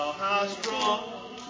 hast drawn.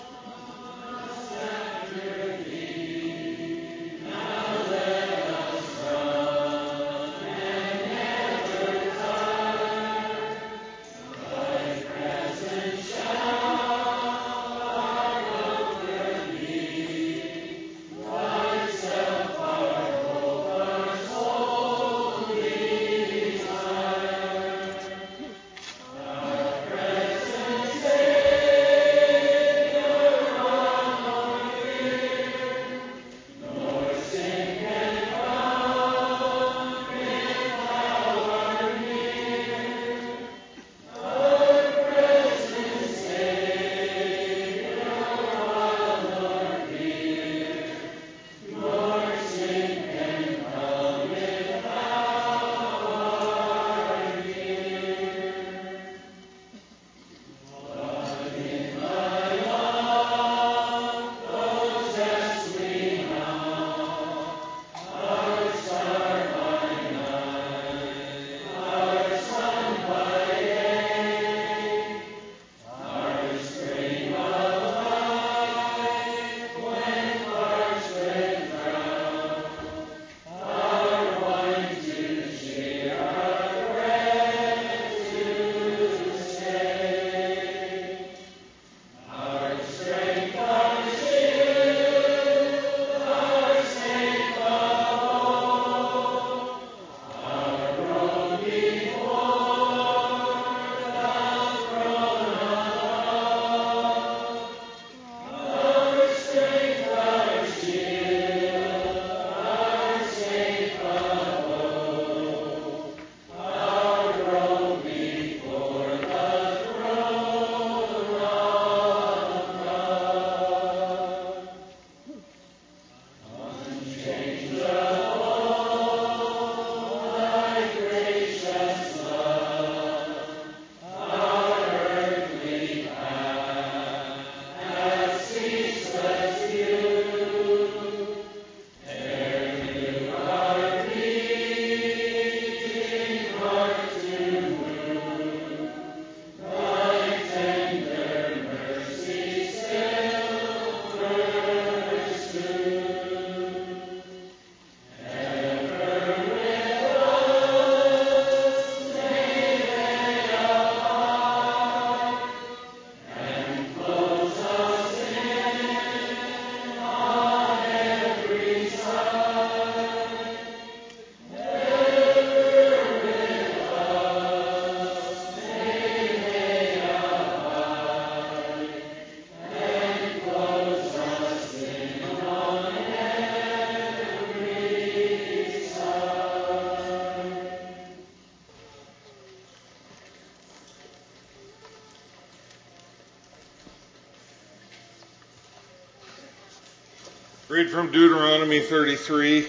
Read from Deuteronomy 33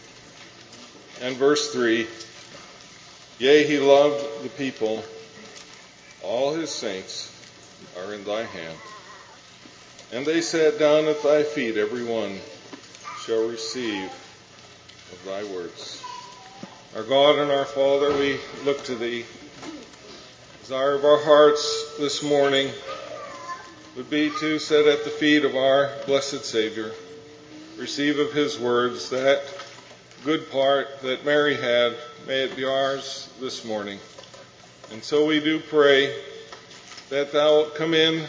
and verse 3. Yea, he loved the people. All his saints are in thy hand. And they sat down at thy feet. Every one shall receive of thy words. Our God and our Father, we look to thee. The desire of our hearts this morning would be to sit at the feet of our blessed Savior, receive of his words, that good part that Mary had, may it be ours this morning. And so we do pray that thou wilt come in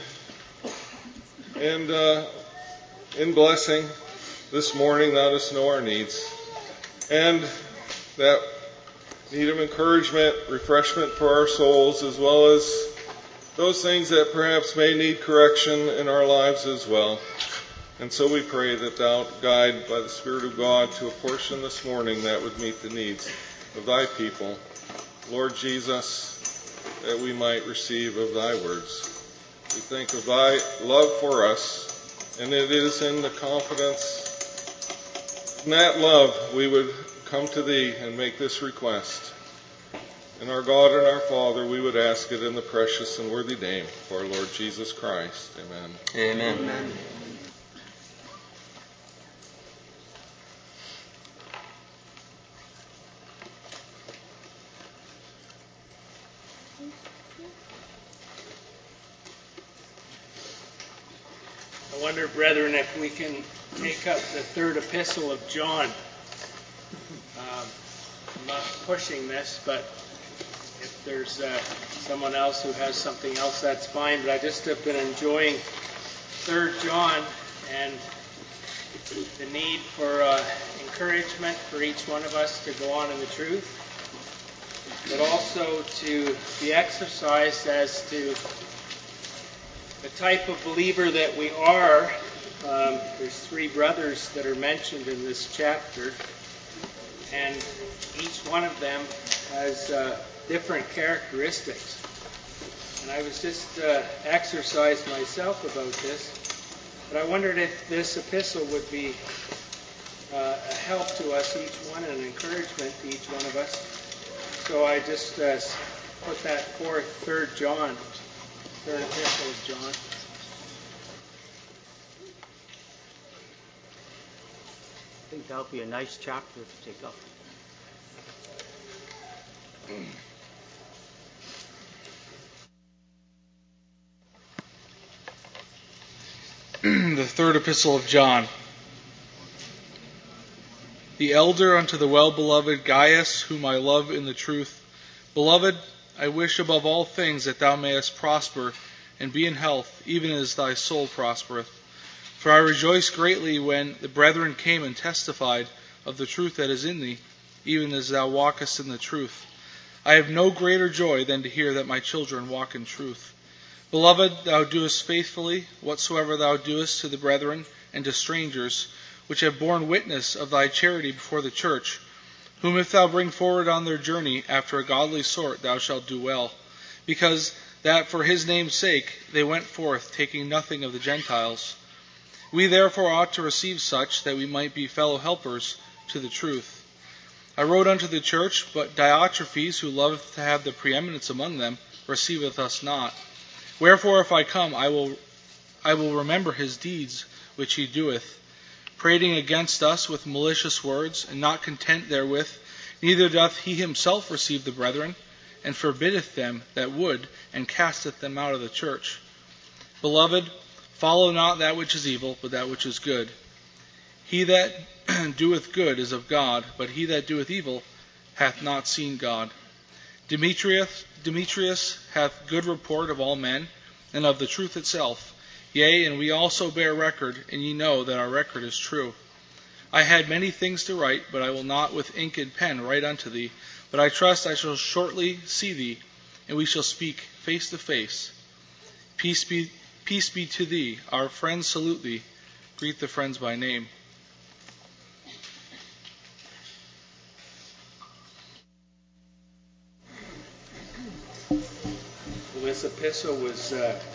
and in blessing this morning, thou dost know our needs, and that need of encouragement, refreshment for our souls, as well as those things that perhaps may need correction in our lives as well. And so we pray that thou guide by the Spirit of God to a portion this morning that would meet the needs of thy people. Lord Jesus, that we might receive of thy words. We think of thy love for us, and it is in the confidence in that love we would come to thee and make this request. And our God and our Father, we would ask it in the precious and worthy name of our Lord Jesus Christ. Amen. Amen. Amen. I wonder, brethren, if we can take up the third epistle of John. I'm not pushing this, but if there's someone else who has something else, that's fine. But I just have been enjoying 3 John and the need for encouragement for each one of us to go on in the truth, but also to be exercised as to the type of believer that we are. There's 3 brothers that are mentioned in this chapter, and each one of them has different characteristics. And I was just exercised myself about this, but I wondered if this epistle would be a help to us, each one, and an encouragement to each one of us. So I just put that forth, 3 John, third epistle of John. I think that would be a nice chapter to take up. The third epistle of John. The elder unto the well-beloved Gaius, whom I love in the truth. Beloved, I wish above all things that thou mayest prosper and be in health, even as thy soul prospereth. For I rejoiced greatly when the brethren came and testified of the truth that is in thee, even as thou walkest in the truth. I have no greater joy than to hear that my children walk in truth. Beloved, thou doest faithfully whatsoever thou doest to the brethren and to strangers, which have borne witness of thy charity before the church, whom if thou bring forward on their journey after a godly sort, thou shalt do well, because that for his name's sake they went forth, taking nothing of the Gentiles. We therefore ought to receive such, that we might be fellow helpers to the truth. I wrote unto the church, but Diotrephes, who loveth to have the preeminence among them, receiveth us not. Wherefore, if I come, I will remember his deeds which he doeth, prating against us with malicious words, and not content therewith, neither doth he himself receive the brethren, and forbiddeth them that would, and casteth them out of the church. Beloved, follow not that which is evil, but that which is good. He that doeth good is of God, but he that doeth evil hath not seen God. Demetrius hath good report of all men, and of the truth itself. Yea, and we also bear record, and ye know that our record is true. I had many things to write, but I will not with ink and pen write unto thee. But I trust I shall shortly see thee, and we shall speak face to face. Peace be to thee. Our friends salute thee. Greet the friends by name. This epistle was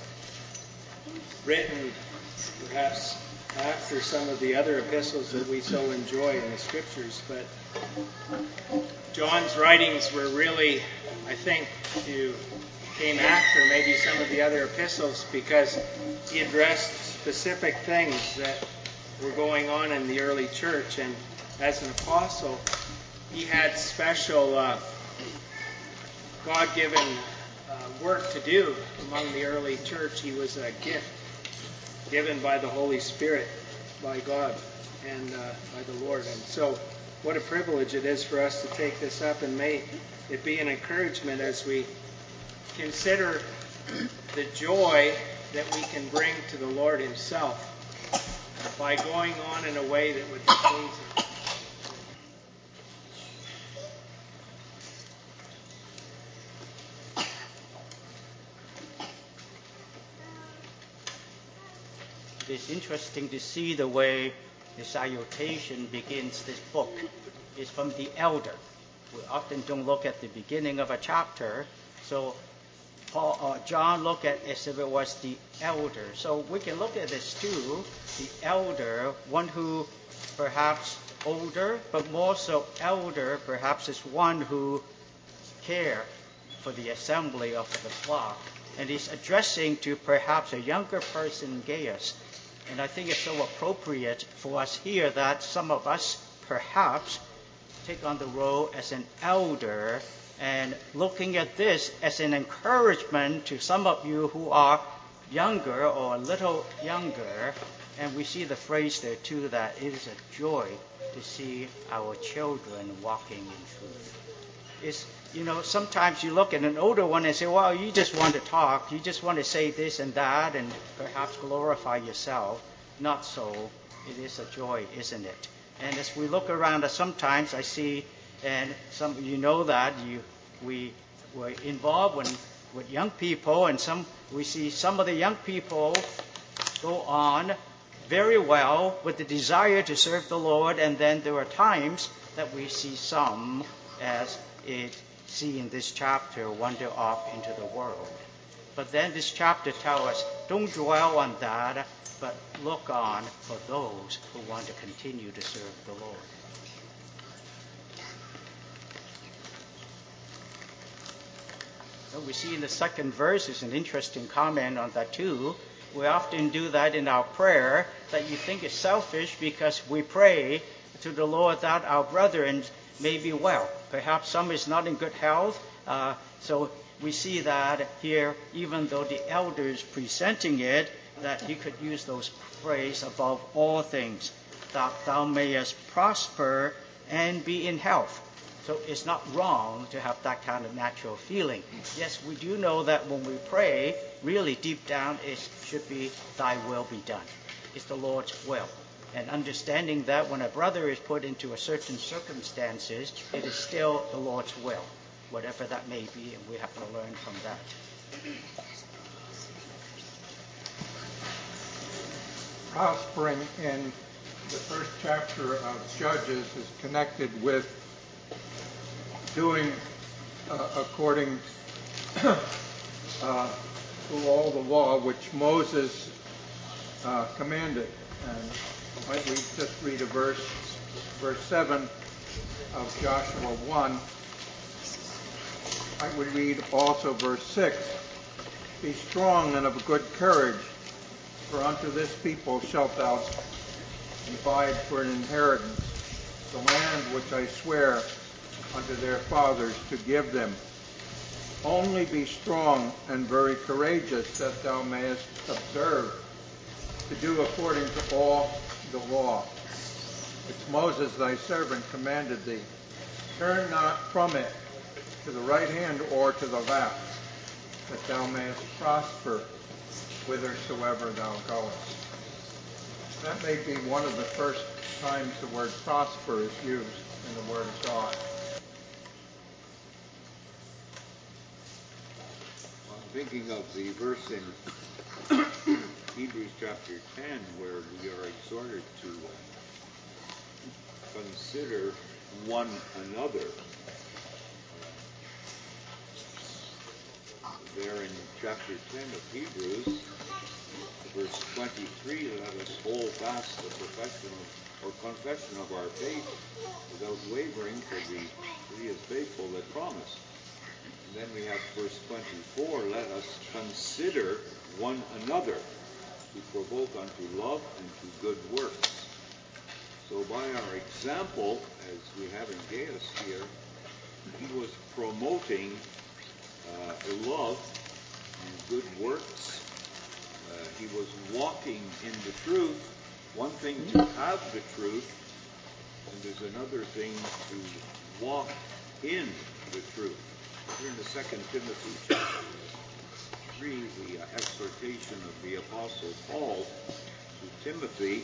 written perhaps after some of the other epistles that we so enjoy in the Scriptures, but John's writings were really, I think, came after maybe some of the other epistles, because he addressed specific things that were going on in the early church, and as an apostle, he had special God-given work to do among the early church. He was a gift given by the Holy Spirit, by God, and by the Lord. And so what a privilege it is for us to take this up, and may it be an encouragement as we consider the joy that we can bring to the Lord himself by going on in a way that would be pleasing. It's interesting to see the way the salutation begins this book. It's from the elder. We often don't look at the beginning of a chapter, so John looked at it as if it was the elder. So we can look at this too, the elder, one who perhaps older, but more so elder, perhaps is one who care for the assembly of the flock. And he's addressing to perhaps a younger person, Gaius. And I think it's so appropriate for us here that some of us perhaps take on the role as an elder, and looking at this as an encouragement to some of you who are younger or a little younger, and we see the phrase there too that it is a joy to see our children walking in truth. It's, sometimes you look at an older one and say, well, you just want to talk, you just want to say this and that and perhaps glorify yourself. Not so. It is a joy, isn't it? And as we look around, sometimes I see, and some of you know that, we were involved with young people, and we see some of the young people go on very well with the desire to serve the Lord, and then there are times that we see some, as see in this chapter, wander off into the world. But then this chapter tells us, don't dwell on that, but look on for those who want to continue to serve the Lord. So we see in the second verse is an interesting comment on that too. We often do that in our prayer, that you think is selfish because we pray to the Lord that our brethren may be well. Perhaps some is not in good health. So we see that here, even though the elders presenting it, that he could use those phrases above all things, that thou mayest prosper and be in health. So it's not wrong to have that kind of natural feeling. Yes, we do know that when we pray, really deep down it should be thy will be done. It's the Lord's will. And understanding that when a brother is put into a certain circumstances, it is still the Lord's will, whatever that may be, and we have to learn from that. Prospering in the first chapter of Judges is connected with doing according to all the law which Moses commanded. And might we just read a verse 7 of Joshua 1. I would read also verse 6. Be strong and of good courage, for unto this people shalt thou divide for an inheritance the land which I swear unto their fathers to give them. Only be strong and very courageous, that thou mayest observe to do according to all the law which Moses thy servant commanded thee. Turn not from it to the right hand or to the left, that thou mayest prosper whithersoever thou goest. That may be one of the first times the word prosper is used in the Word of God. I'm thinking of the verse in Hebrews chapter 10 where we are exhorted to consider one another. There in chapter 10 of Hebrews, verse 23, let us hold fast the confession of our faith without wavering, for he is faithful that promised. And then we have verse 24, let us consider one another to provoke unto love and to good works. So by our example, as we have in Gaius here, he was promoting love and good works. He was walking in the truth. One thing to have the truth, and there's another thing to walk in the truth. Here in the 2 Timothy chapter 3, the exhortation of the Apostle Paul to Timothy,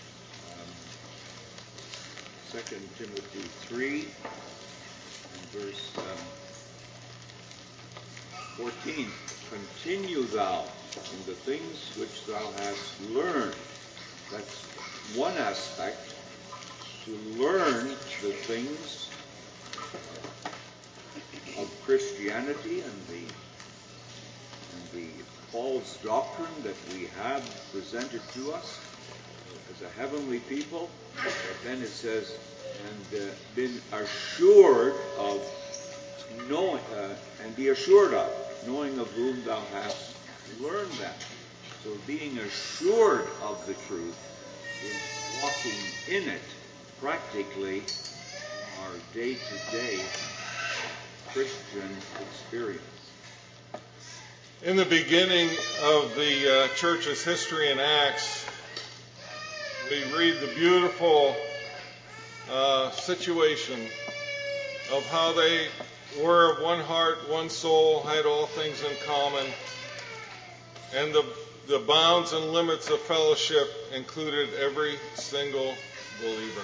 2 Timothy 3, and verse 14, continue thou in the things which thou hast learned. That's one aspect, to learn the things of Christianity and the false doctrine that we have presented to us as a heavenly people. But then it says, and been assured of knowing, and be assured of, knowing of whom thou hast learned that. So being assured of the truth is walking in it practically our day-to-day Christian experience. In the beginning of the church's history in Acts, we read the beautiful situation of how they were of one heart, one soul, had all things in common, and the bounds and limits of fellowship included every single believer.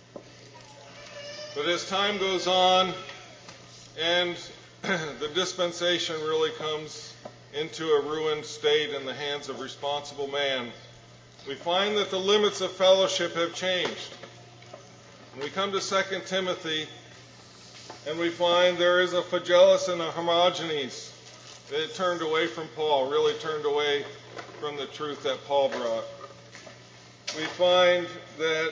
But as time goes on and the dispensation really comes into a ruined state in the hands of responsible man, we find that the limits of fellowship have changed. And we come to 2 Timothy, and we find there is a Phygellus and a Hermogenes that turned away from Paul, really turned away from the truth that Paul brought. We find that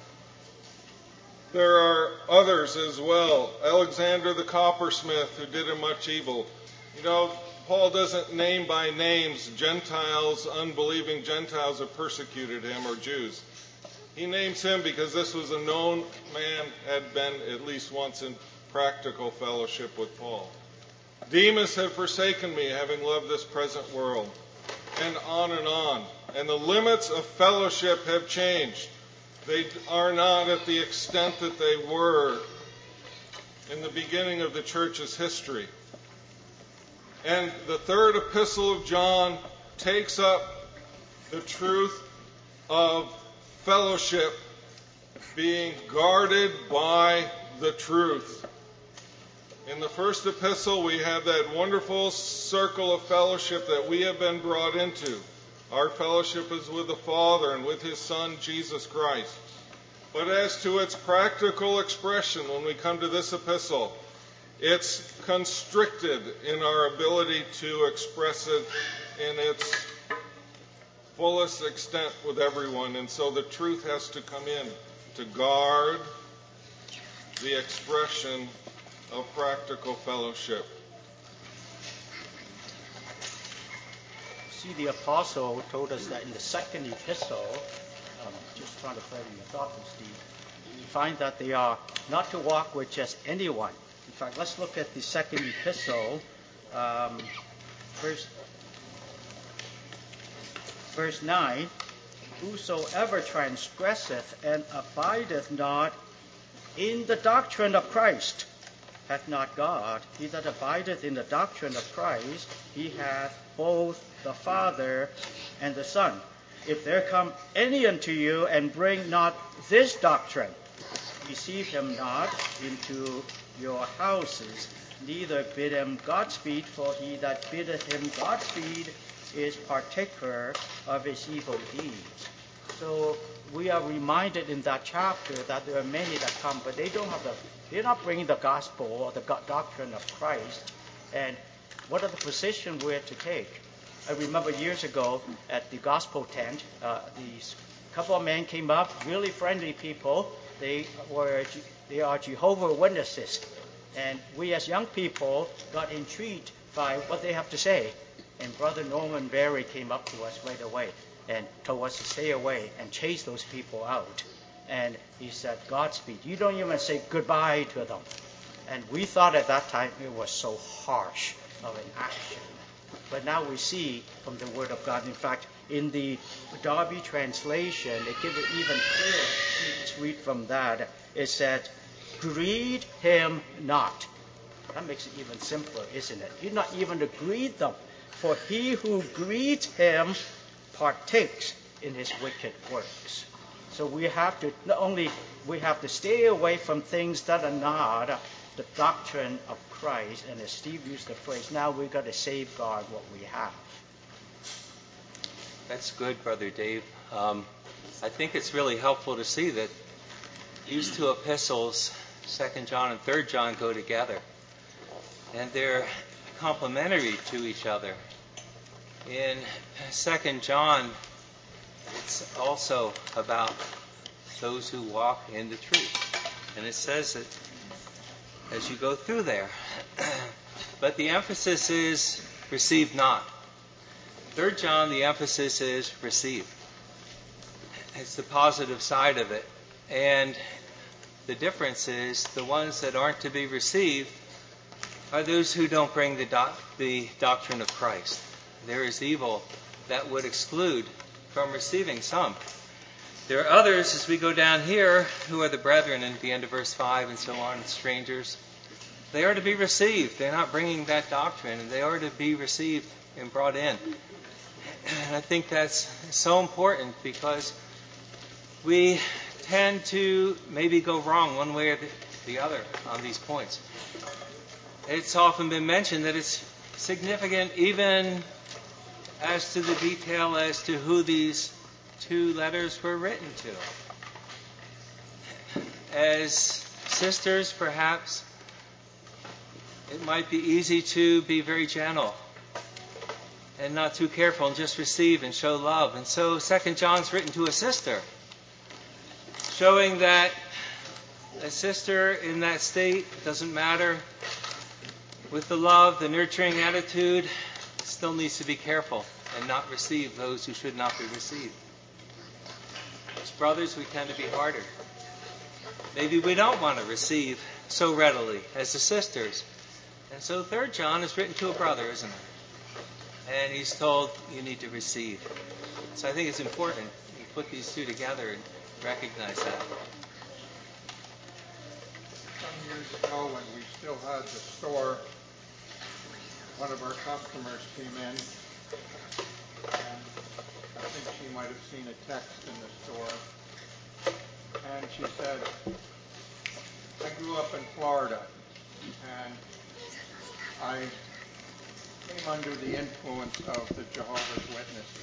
there are others as well. Alexander the coppersmith, who did him much evil. You know, Paul doesn't name by names Gentiles, unbelieving Gentiles who persecuted him, or Jews. He names him because this was a known man, had been at least once in practical fellowship with Paul. Demas had forsaken me, having loved this present world. And on and on. And the limits of fellowship have changed. They are not at the extent that they were in the beginning of the church's history. And the third epistle of John takes up the truth of fellowship being guarded by the truth. In the first epistle, we have that wonderful circle of fellowship that we have been brought into. Our fellowship is with the Father and with His Son, Jesus Christ. But as to its practical expression, when we come to this epistle, it's constricted in our ability to express it in its fullest extent with everyone. And so the truth has to come in to guard the expression of practical fellowship. See, the apostle told us that in the second epistle, just trying to play your thoughts, Steve, we find that they are not to walk with just anyone. In fact, let's look at the second epistle, verse 9. Whosoever transgresseth and abideth not in the doctrine of Christ hath not God. He that abideth in the doctrine of Christ, he hath both the Father and the Son. If there come any unto you and bring not this doctrine, receive him not into your houses, neither bid him Godspeed, for he that biddeth him Godspeed is partaker of his evil deeds. So we are reminded in that chapter that there are many that come, but they're not bringing the gospel or the doctrine of Christ. And what are the positions we're to take? I remember years ago at the gospel tent, these couple of men came up, really friendly people. They are Jehovah's Witnesses. And we as young people got intrigued by what they have to say. And Brother Norman Berry came up to us right away and told us to stay away and chase those people out. And he said, Godspeed. You don't even say goodbye to them. And we thought at that time it was so harsh of an action. But now we see from the Word of God. In fact, in the Darby translation, they give it even clearer. Let's read from that. It said, greet him not. That makes it even simpler, isn't it? You're not even to greet them. For he who greets him partakes in his wicked works. So we have to, not only we have to stay away from things that are not the doctrine of Christ, and as Steve used the phrase, now we've got to safeguard what we have. That's good, Brother Dave. I think it's really helpful to see that these two epistles, 2 John and 3 John, go together. And they're complementary to each other. In 2 John, it's also about those who walk in the truth. And it says that as you go through there. But the emphasis is receive not. 3 John, the emphasis is receive. It's the positive side of it. And the difference is the ones that aren't to be received are those who don't bring the doctrine of Christ. There is evil that would exclude from receiving some. There are others, as we go down here, who are the brethren in the end of verse 5 and so on, strangers. They are to be received. They're not bringing that doctrine, and they are to be received and brought in. And I think that's so important because we tend to maybe go wrong one way or the other on these points. It's often been mentioned that it's significant even as to the detail as to who these two letters were written to. As sisters, perhaps, it might be easy to be very gentle and not too careful and just receive and show love. And so 2 John's written to a sister, showing that a sister in that state, doesn't matter, with the love, the nurturing attitude, still needs to be careful and not receive those who should not be received. As brothers, we tend to be harder. Maybe we don't want to receive so readily as the sisters. And so 3 John is written to a brother, isn't it? And he's told you need to receive. So I think it's important you put these two together and recognize that. Some years ago when we still had the store, one of our customers came in, and I think she might have seen a text in the store, and she said, I grew up in Florida, and I came under the influence of the Jehovah's Witnesses.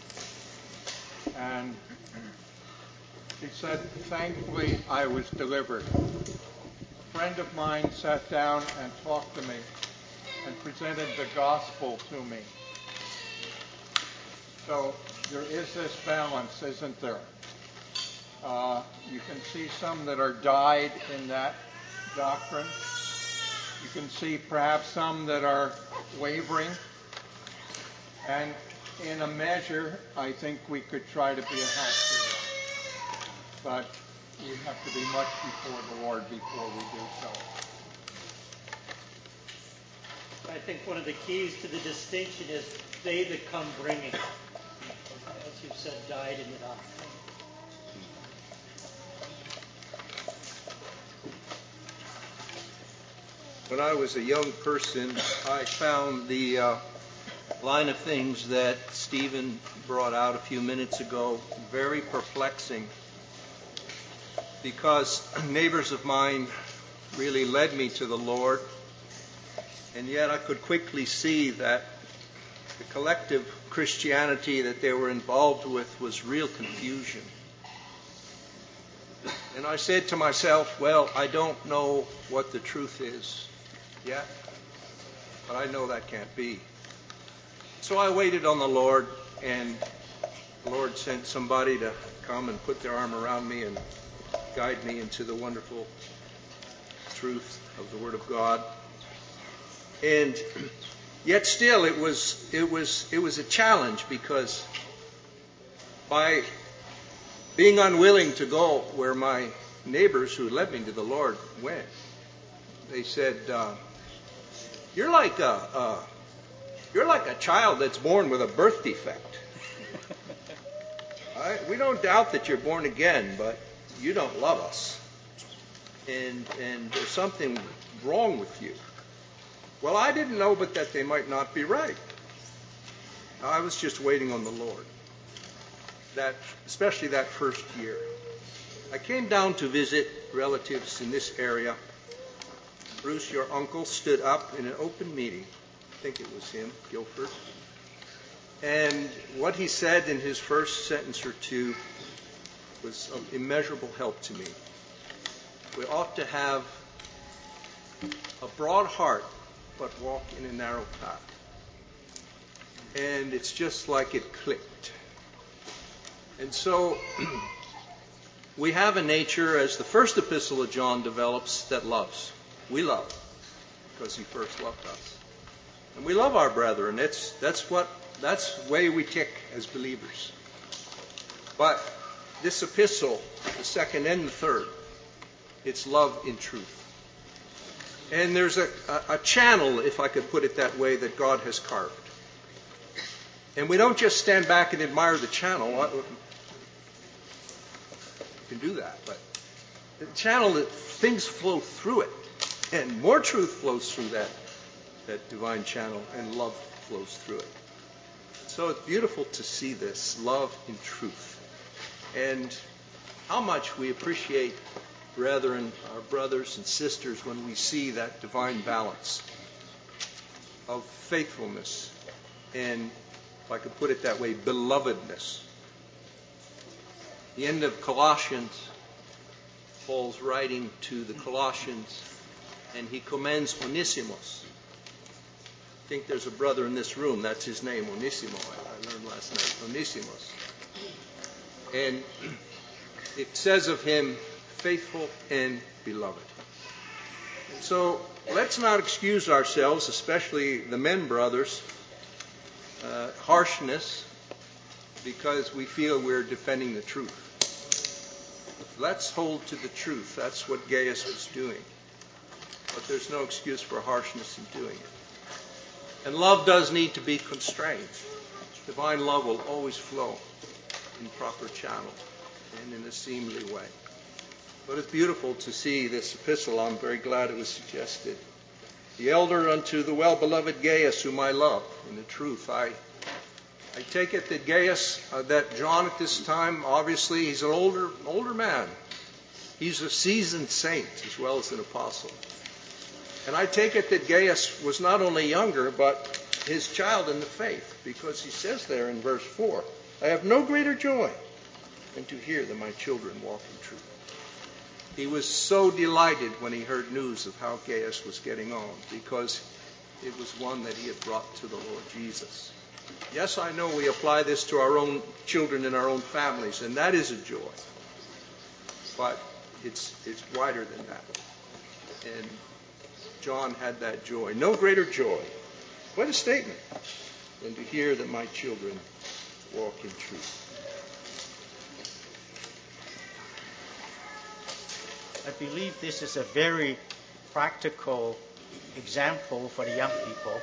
And she said, thankfully, I was delivered. A friend of mine sat down and talked to me and presented the gospel to me. So there is this balance, isn't there? You can see some that are dyed in that doctrine. You can see perhaps some that are wavering. And in a measure, I think we could try to be a help to them. But we have to be much before the Lord before we do so. I think one of the keys to the distinction is they that come bringing. As you said, died in the doctrine. When I was a young person, I found the line of things that Stephen brought out a few minutes ago very perplexing, because neighbors of mine really led me to the Lord, and yet I could quickly see that the collective Christianity that they were involved with was real confusion. And I said to myself, well, I don't know what the truth is yet, but I know that can't be. So I waited on the Lord, and the Lord sent somebody to come and put their arm around me and guide me into the wonderful truth of the Word of God. And yet still it was a challenge, because by being unwilling to go where my neighbors who led me to the Lord went, they said, you're like a child that's born with a birth defect. We don't doubt that you're born again, but you don't love us. And there's something wrong with you. Well, I didn't know but that they might not be right. I was just waiting on the Lord. Especially that first year. I came down to visit relatives in this area. Bruce, your uncle, stood up in an open meeting. I think it was him, Guilford. And what he said in his first sentence or two was of immeasurable help to me. We ought to have a broad heart, but walk in a narrow path. And it's just like it clicked. And so we have a nature, as the first epistle of John develops, that loves. We love because he first loved us. And we love our brethren. That's the way we tick as believers. But this epistle, the second and the third, it's love in truth. And there's a channel, if I could put it that way, that God has carved. And we don't just stand back and admire the channel. You can do that, but the channel, things flow through it. And more truth flows through that divine channel, and love flows through it. So it's beautiful to see this, love in truth. And how much we appreciate brethren, our brothers and sisters, when we see that divine balance of faithfulness and, if I could put it that way, belovedness. The end of Colossians, Paul's writing to the Colossians, and he commends Onesimus. I think there's a brother in this room, that's his name, Onesimo, I learned last night, Onesimus. And it says of him, faithful and beloved. And so let's not excuse ourselves, especially the men brothers, harshness, because we feel we're defending the truth. Let's hold to the truth. That's what Gaius was doing. But there's no excuse for harshness in doing it. And love does need to be constrained. Divine love will always flow in proper channel and in a seemly way. But it's beautiful to see this epistle. I'm very glad it was suggested. The elder unto the well-beloved Gaius, whom I love. In the truth, I take it that Gaius, that John at this time, obviously he's an older man. He's a seasoned saint as well as an apostle. And I take it that Gaius was not only younger, but his child in the faith, because he says there in verse 4, I have no greater joy than to hear that my children walk in truth. He was so delighted when he heard news of how Gaius was getting on, because it was one that he had brought to the Lord Jesus. Yes, I know we apply this to our own children and our own families, and that is a joy. But it's wider than that. And John had that joy. No greater joy. What a statement. Than to hear that my children walk in truth. I believe this is a very practical example for the young people.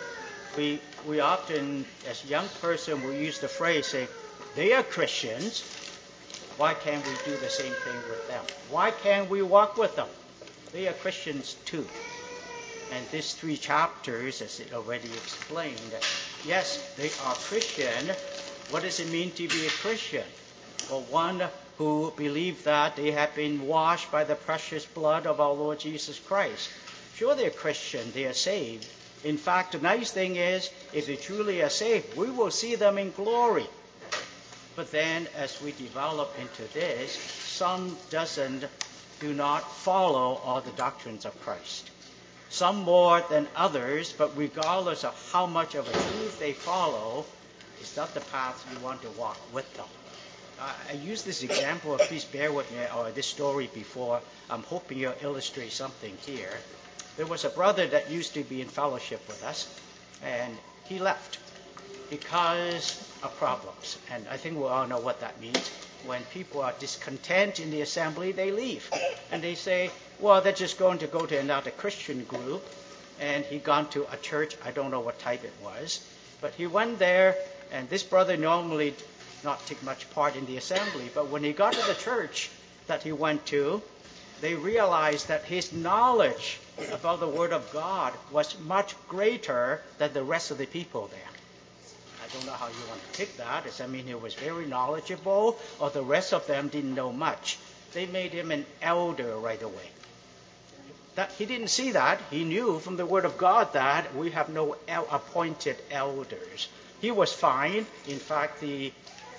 We often, as a young person, we use the phrase, say, they are Christians. Why can't we do the same thing with them? Why can't we walk with them? They are Christians too. And these 3 chapters, as it already explained, yes, they are Christian. What does it mean to be a Christian? Well, one who believe that they have been washed by the precious blood of our Lord Jesus Christ. Sure, they're Christian, they are saved. In fact, the nice thing is, if they truly are saved, we will see them in glory. But then, as we develop into this, some do not follow all the doctrines of Christ. Some more than others, but regardless of how much of a truth they follow, it's not the path you want to walk with them. I used this example, please bear with me, or this story before. I'm hoping you'll illustrate something here. There was a brother that used to be in fellowship with us, and he left because of problems. And I think we all know what that means. When people are discontent in the assembly, they leave. And they say, well, they're just going to go to another Christian group. And he gone to a church, I don't know what type it was. But he went there, and this brother normally not take much part in the assembly. But when he got to the church that he went to, they realized that his knowledge about the Word of God was much greater than the rest of the people there. I don't know how you want to take that. Does that mean he was very knowledgeable, or the rest of them didn't know much? They made him an elder right away. That he didn't see that. He knew from the Word of God that we have no appointed elders. He was fine. In fact, the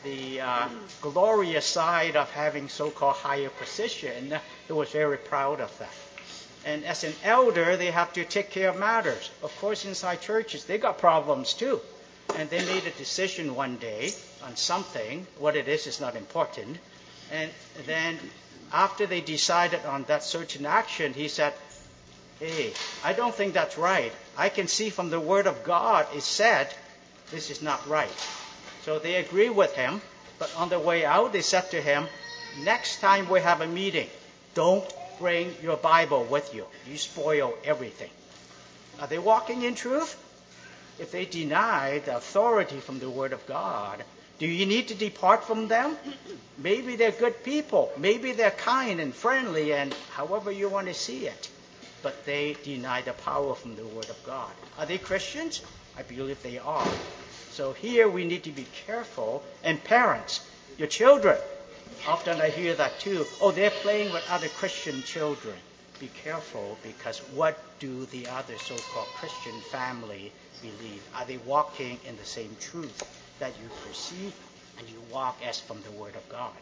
glorious side of having so-called higher position, he was very proud of that. And as an elder, they have to take care of matters. Of course, inside churches, they got problems too. And they made a decision one day on something. What it is not important. And then after they decided on that certain action, he said, hey, I don't think that's right. I can see from the Word of God it said this is not right. So they agree with him. But on the way out, they said to him, next time we have a meeting, don't bring your Bible with you. You spoil everything. Are they walking in truth? If they deny the authority from the Word of God, do you need to depart from them? Maybe they're good people. Maybe they're kind and friendly and however you want to see it. But they deny the power from the Word of God. Are they Christians? I believe they are. So here we need to be careful. And parents, your children, often I hear that too. Oh, they're playing with other Christian children. Be careful, because what do the other so-called Christian family believe? Are they walking in the same truth that you perceive and you walk as from the Word of God?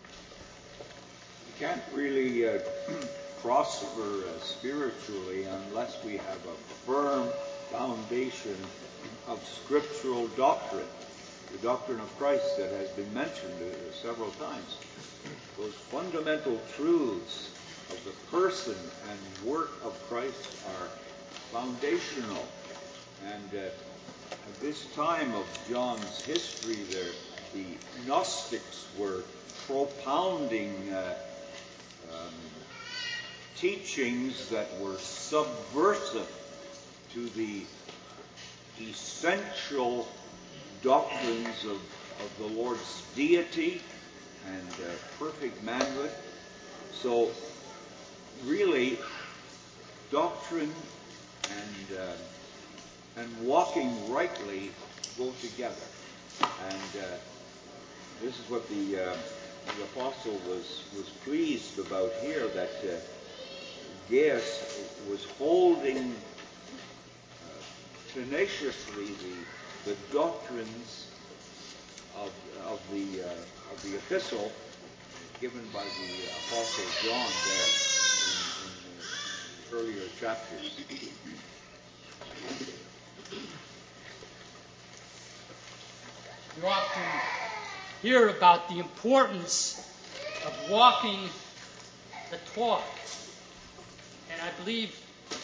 You can't really prosper spiritually unless we have a firm foundation of scriptural doctrine, the doctrine of Christ that has been mentioned several times. Those fundamental truths of the person and work of Christ are foundational. And at this time of John's history, the Gnostics were propounding teachings that were subversive to the essential doctrines of the Lord's deity and perfect manhood. So really, doctrine and walking rightly go together. And this is what the apostle was pleased about here, that Gaius was holding tenaciously the doctrines of the epistle given by the apostle John there in the earlier chapters. You often hear about the importance of walking the talk. And I believe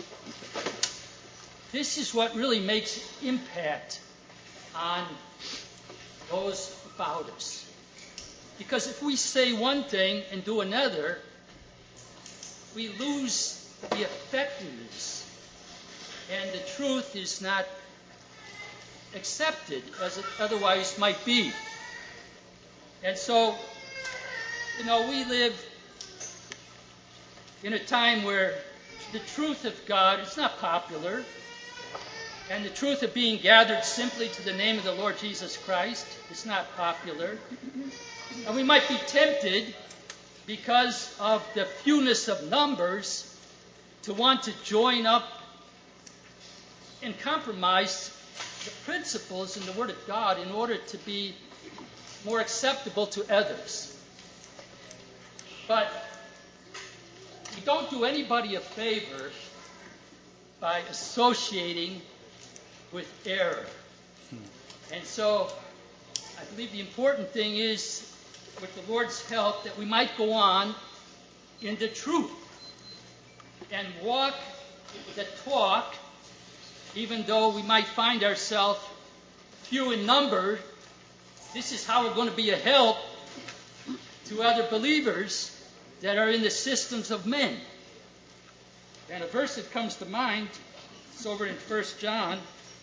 this is what really makes impact on those about us. Because if we say one thing and do another, we lose the effectiveness, and the truth is not accepted as it otherwise might be. And so, we live in a time where the truth of God is not popular, and the truth of being gathered simply to the name of the Lord Jesus Christ is not popular. And we might be tempted, because of the fewness of numbers, to want to join up and compromise the principles in the Word of God in order to be more acceptable to others. But we don't do anybody a favor by associating with error. And so I believe the important thing is, with the Lord's help, that we might go on in the truth and walk the talk, even though we might find ourselves few in number. This is how we're going to be a help to other believers that are in the systems of men. And a verse that comes to mind is over in 1 John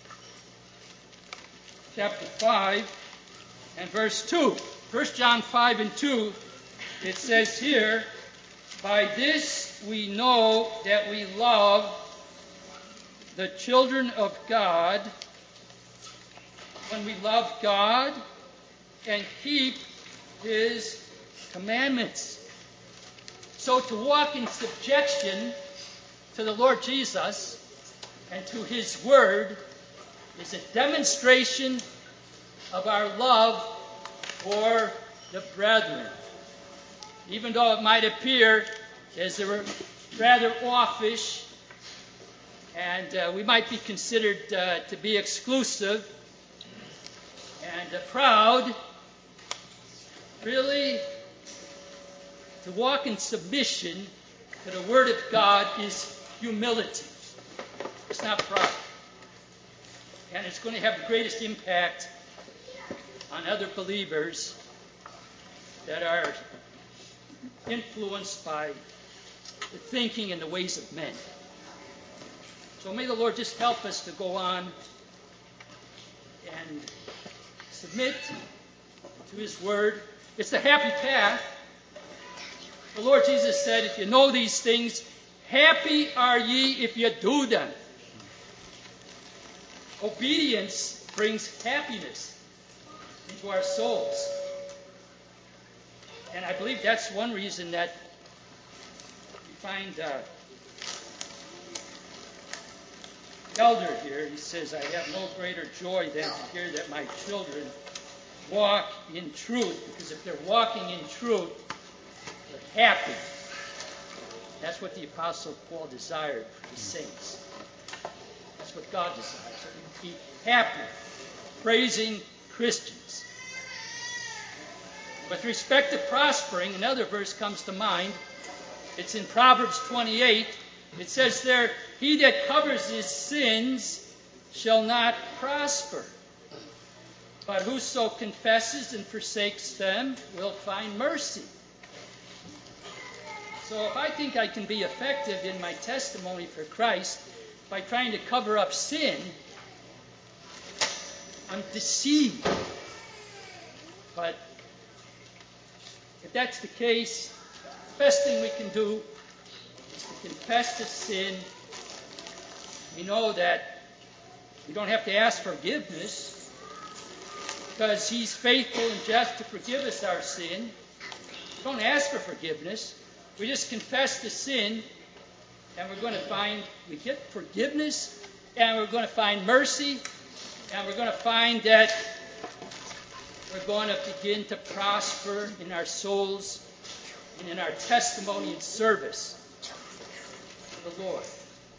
chapter 5 and verse 2. 1 John 5 and 2, it says here, "By this we know that we love the children of God, when we love God and keep His commandments." So to walk in subjection to the Lord Jesus and to His Word is a demonstration of our love for the brethren. Even though it might appear as they were rather offish, and we might be considered to be exclusive and proud, really, to walk in submission to the Word of God is humility. It's not pride. And it's going to have the greatest impact on other believers that are influenced by the thinking and the ways of men. So may the Lord just help us to go on and submit to His Word. It's the happy path. The Lord Jesus said, if you know these things, happy are ye if you do them. Obedience brings happiness into our souls. And I believe that's one reason that we find the elder here, he says, I have no greater joy than to hear that my children walk in truth. Because if they're walking in truth, they're happy. That's what the Apostle Paul desired for the saints. That's what God desires, that we be happy, praising Christians. With respect to prospering, another verse comes to mind. It's in Proverbs 28. It says there, he that covers his sins shall not prosper. But whoso confesses and forsakes them will find mercy. So if I think I can be effective in my testimony for Christ by trying to cover up sin, I'm deceived. But if that's the case, the best thing we can do is to confess the sin. We know that we don't have to ask forgiveness because He's faithful and just to forgive us our sin. We don't ask for forgiveness. We just confess the sin, and we're going to find, we get forgiveness, and we're going to find mercy, and we're going to find that we're going to begin to prosper in our souls and in our testimony and service to the Lord.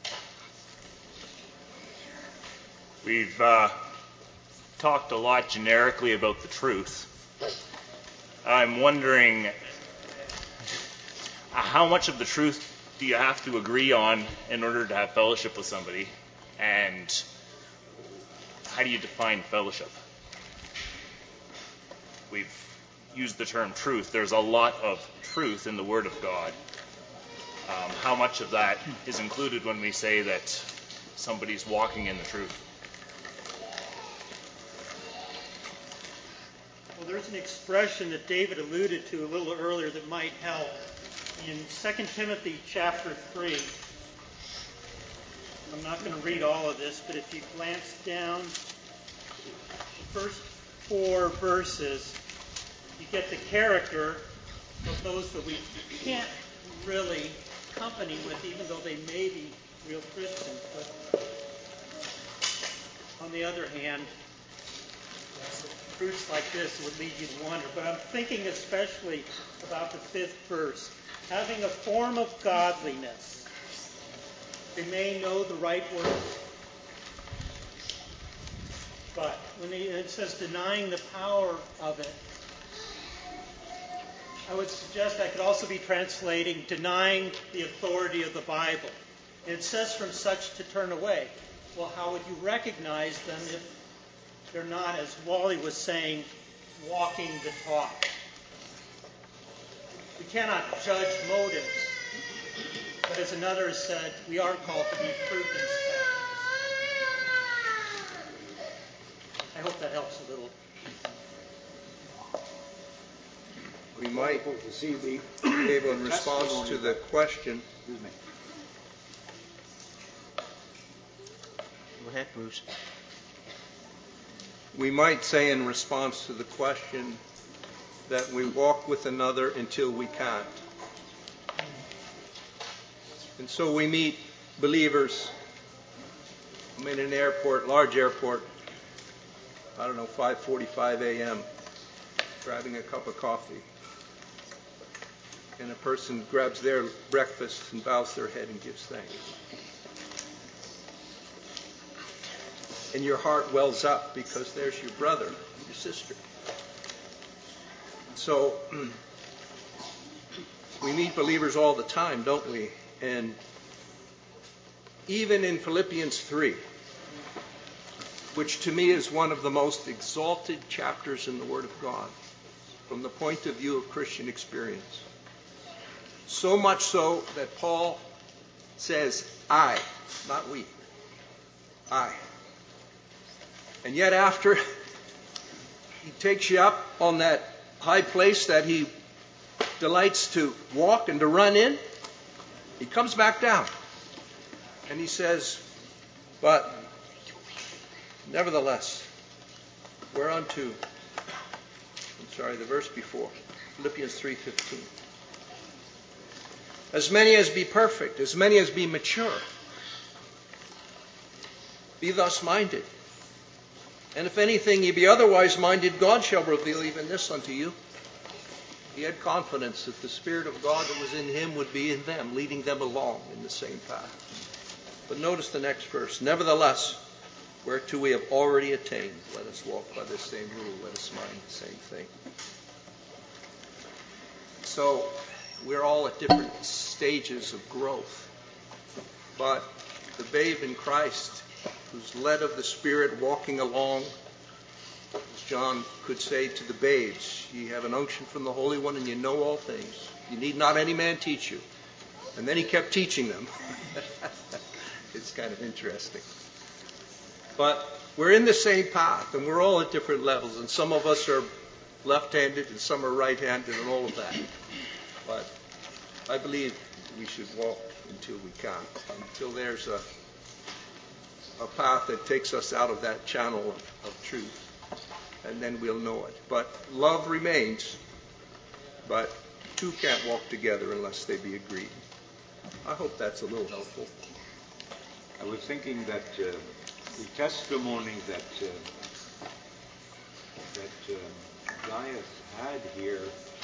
We've talked a lot generically about the truth. I'm wondering, how much of the truth do you have to agree on in order to have fellowship with somebody? And how do you define fellowship? We've used the term truth. There's a lot of truth in the Word of God. How much of that is included when we say that somebody's walking in the truth? Well, there's an expression that David alluded to a little earlier that might help. In 2 Timothy chapter 3, I'm not going to read all of this, but if you glance down the first 4 verses, you get the character of those that we can't really company with, even though they may be real Christians. But on the other hand, fruits like this would lead you to wonder. But I'm thinking especially about the 5th verse. Having a form of godliness, they may know the right words. But when it says denying the power of it, I would suggest that could also be translating denying the authority of the Bible. And it says from such to turn away. Well, how would you recognize them if they're not, as Wally was saying, walking the talk? We cannot judge motives. But as another has said, we are called to be fruit inspectors. I hope that helps a little. We might be able, in response to the question, Go ahead, Bruce. we might say in response to the question that we walk with another until we can't. And so we meet believers. I'm in an airport, large airport, 5:45 a.m., grabbing a cup of coffee. And a person grabs their breakfast and bows their head and gives thanks. And your heart wells up because there's your brother, your sister. So we meet believers all the time, don't we? And even in Philippians 3, which to me is one of the most exalted chapters in the Word of God, from the point of view of Christian experience, So much so that Paul says, I, not we. I. And yet after he takes you up on that high place that he delights to walk and to run in, he comes back down. And he says, but nevertheless, whereunto, the verse before, Philippians 3:15. As many as be perfect, as many as be mature, be thus minded. And if anything ye be otherwise minded, God shall reveal even this unto you. He had confidence that the Spirit of God that was in him would be in them, leading them along in the same path. But notice the next verse. Nevertheless, whereto we have already attained, let us walk by the same rule, let us mind the same thing. So, we're all at different stages of growth. But the babe in Christ, who's led of the Spirit, walking along, as John could say to the babes, ye have an unction from the Holy One and you know all things. You need not any man teach you. And then he kept teaching them. It's kind of interesting. But we're in the same path, and we're all at different levels. And some of us are left-handed, and some are right-handed, and all of that. But I believe we should walk until we can, until there's a path that takes us out of that channel of truth, and then we'll know it. But love remains, but two can't walk together unless they be agreed. I hope that's a little helpful. I was thinking that the testimony that Gaius had here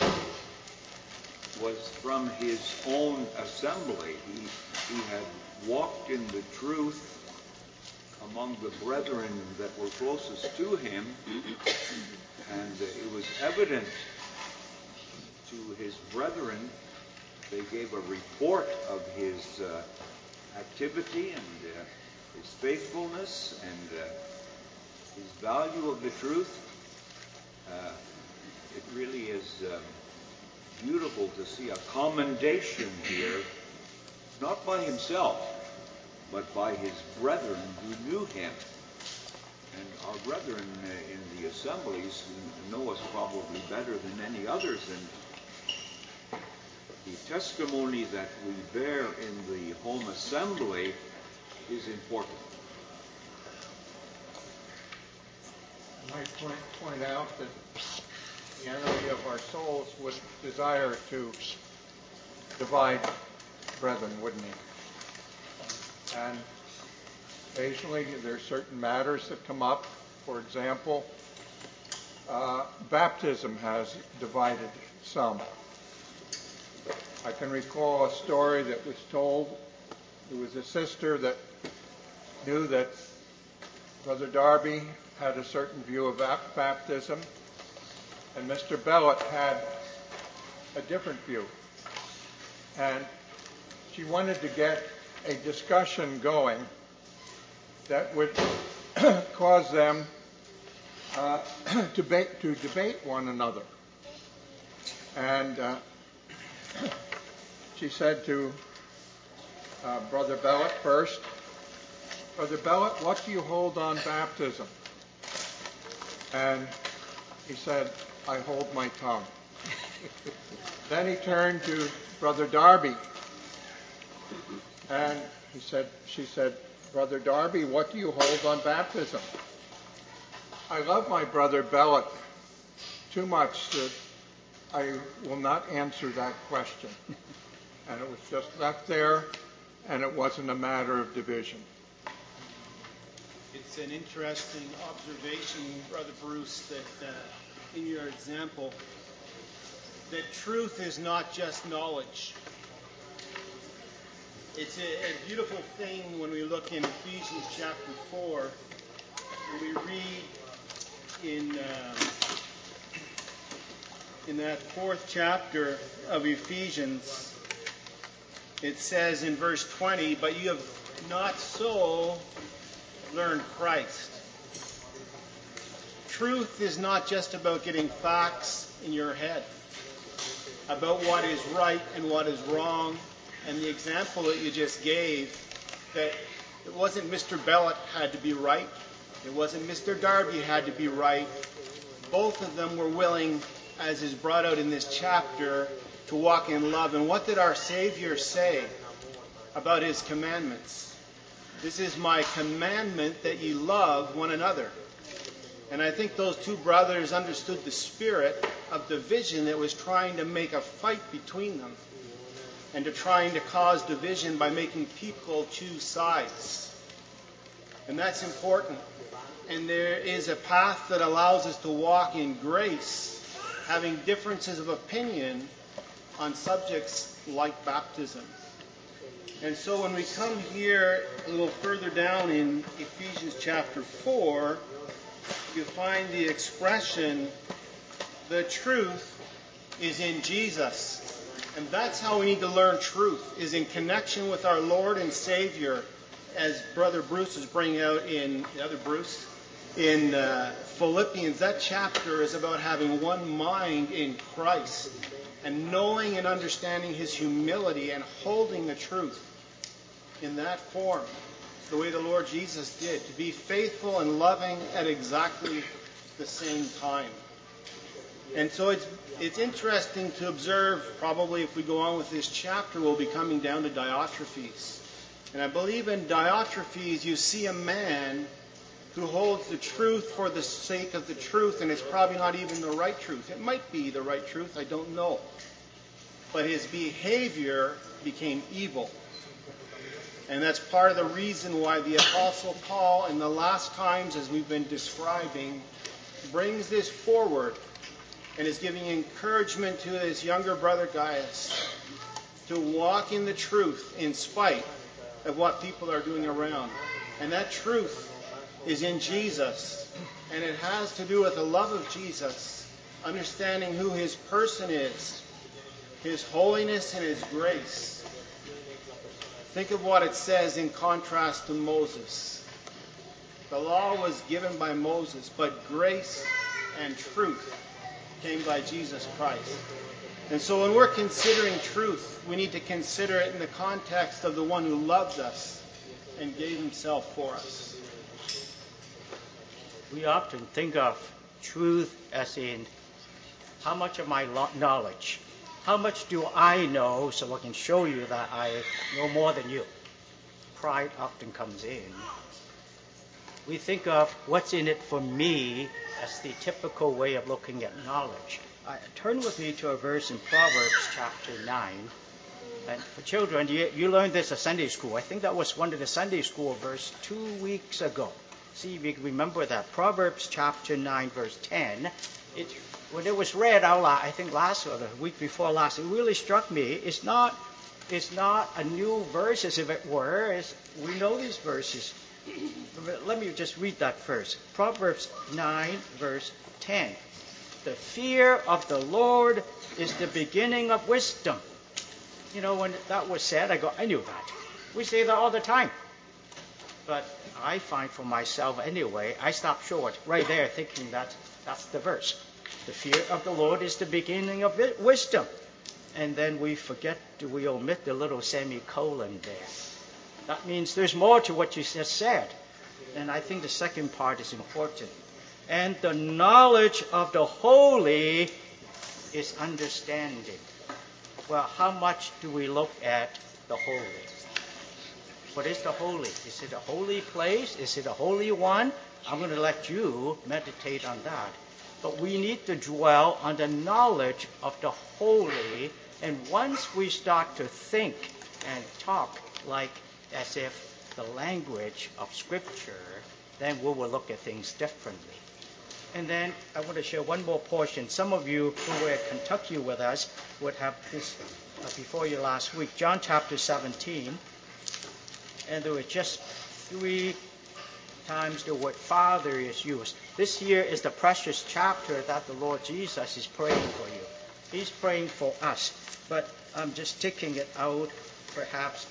was from his own assembly. He had walked in the truth among the brethren that were closest to him, and it was evident to his brethren. They gave a report of his activity and his faithfulness and his value of the truth. It really is beautiful to see a commendation here, not by himself, but by his brethren who knew him. And our brethren in the assemblies know us probably better than any others, and the testimony that we bear in the home assembly is important. I might point out that the enemy of our souls would desire to divide brethren, wouldn't he? And occasionally there are certain matters that come up. For example, baptism has divided some. I can recall a story that was told. There was a sister that knew that Brother Darby had a certain view of baptism, and Mr. Bellet had a different view. And she wanted to get a discussion going that would cause them to debate one another. And she said to Brother Bellet first, Brother Bellet, what do you hold on baptism? And he said, I hold my tongue. Then he turned to Brother Darby, and she said, Brother Darby, what do you hold on baptism? I love my Brother Bellet too much that I will not answer that question. And it was just left there, and it wasn't a matter of division. It's an interesting observation, Brother Bruce, that in your example, that truth is not just knowledge. It's a beautiful thing when we look in Ephesians chapter 4, when we read in that 4th chapter of Ephesians, it says in verse 20, but you have not so learned Christ. Truth is not just about getting facts in your head. about what is right and what is wrong. And the example that you just gave, that it wasn't Mr. Bellet had to be right. It wasn't Mr. Darby had to be right. Both of them were willing, as is brought out in this chapter, to walk in love. And what did our Savior say about his commandments? This is my commandment, that ye love one another. And I think those two brothers understood the spirit of division that was trying to make a fight between them, and to trying to cause division by making people choose sides. And that's important. And there is a path that allows us to walk in grace, having differences of opinion on subjects like baptism. And so when we come here a little further down in Ephesians chapter 4, you find the expression, the truth is in Jesus. And that's how we need to learn truth, is in connection with our Lord and Savior, as Brother Bruce is bringing out in, the other Bruce, in Philippians. That chapter is about having one mind in Christ, and knowing and understanding his humility and holding the truth in that form, the way the Lord Jesus did, to be faithful and loving at exactly the same time. And so it's interesting to observe, probably if we go on with this chapter, we'll be coming down to Diotrephes. And I believe in Diotrephes you see a man who holds the truth for the sake of the truth, and it's probably not even the right truth. It might be the right truth, I don't know. But his behavior became evil. And that's part of the reason why the Apostle Paul, in the last times, as we've been describing, brings this forward and is giving encouragement to his younger brother Gaius to walk in the truth in spite of what people are doing around. And that truth is in Jesus. And it has to do with the love of Jesus, understanding who his person is, his holiness and his grace. Think of what it says in contrast to Moses. The law was given by Moses, but grace and truth came by Jesus Christ. And so when we're considering truth, we need to consider it in the context of the one who loved us and gave himself for us. We often think of truth as in how much of my knowledge, how much do I know so I can show you that I know more than you. Pride often comes in. We think of what's in it for me as the typical way of looking at knowledge. Turn with me to a verse in Proverbs chapter 9. And for children, you learned this at Sunday school. I think that was one of the Sunday school verse 2 weeks ago. See if you can remember that. Proverbs chapter 9, verse 10. When it was read out loud, I think last or the week before last, it really struck me. It's not a new verse, as if it were. We know these verses. Let me just read that first. Proverbs 9, verse 10. The fear of the Lord is the beginning of wisdom. You know, when that was said, I knew that. We say that all the time. But I find for myself anyway, I stop short right there thinking that's the verse. The fear of the Lord is the beginning of wisdom. And then we omit the little semicolon there. That means there's more to what you just said. And I think the second part is important. And the knowledge of the holy is understanding. Well, how much do we look at the holy? What is the holy? Is it a holy place? Is it a holy one? I'm going to let you meditate on that. But we need to dwell on the knowledge of the holy. And once we start to think and talk like as if the language of Scripture, then we will look at things differently. And then I want to share one more portion. Some of you who were at Kentucky with us would have this before you last week. John chapter 17. And there were just 3 times the word Father is used. This here is the precious chapter that the Lord Jesus is praying for you. He's praying for us. But I'm just taking it out perhaps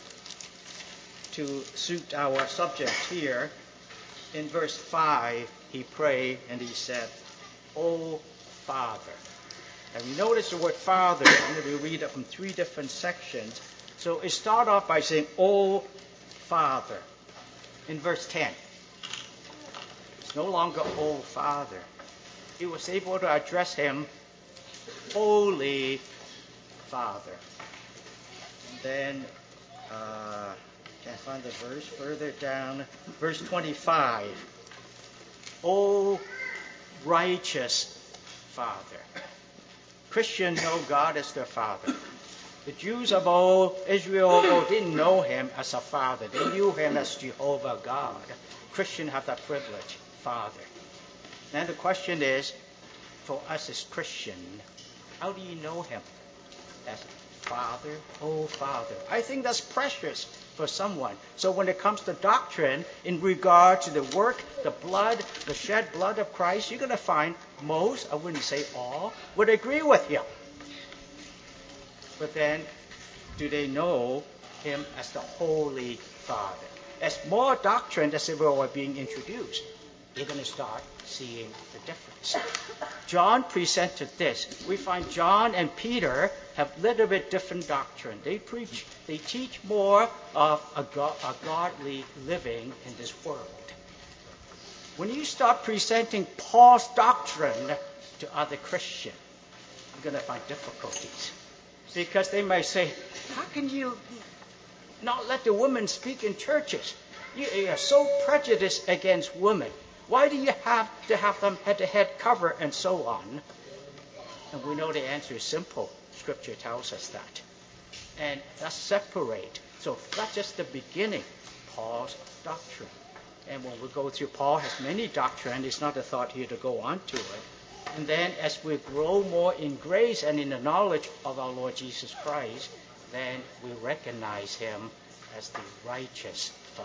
to suit our subject here. In verse 5, he prayed and he said, O Father. And we notice the word Father, I'm going to read it from 3 different sections. So it starts off by saying, "O Father," in verse 10. It's no longer "O Father." He was able to address him, "Holy Father." And then, can't find the verse further down, verse 25. "O righteous Father." Christians know God as their Father. The Jews of old, Israel, didn't know him as a Father. They knew him as Jehovah God. Christians have that privilege, Father. Now the question is, for us as Christians, how do you know him as Father, oh Father? I think that's precious for someone. So when it comes to doctrine in regard to the work, the blood, the shed blood of Christ, you're going to find most, I wouldn't say all, would agree with you. But then, do they know him as the Holy Father? As more doctrine that's being introduced, you're going to start seeing the difference. John presented this. We find John and Peter have a little bit different doctrine. They teach more of a godly living in this world. When you start presenting Paul's doctrine to other Christians, you're going to find difficulties. Because they may say, how can you not let the women speak in churches? You are so prejudiced against women. Why do you have to have them head-to-head cover and so on? And we know the answer is simple. Scripture tells us that. And that's separate. So that's just the beginning, Paul's doctrine. And when we go through, Paul has many doctrines. It's not a thought here to go on to it. And then as we grow more in grace and in the knowledge of our Lord Jesus Christ, then we recognize him as the righteous Father.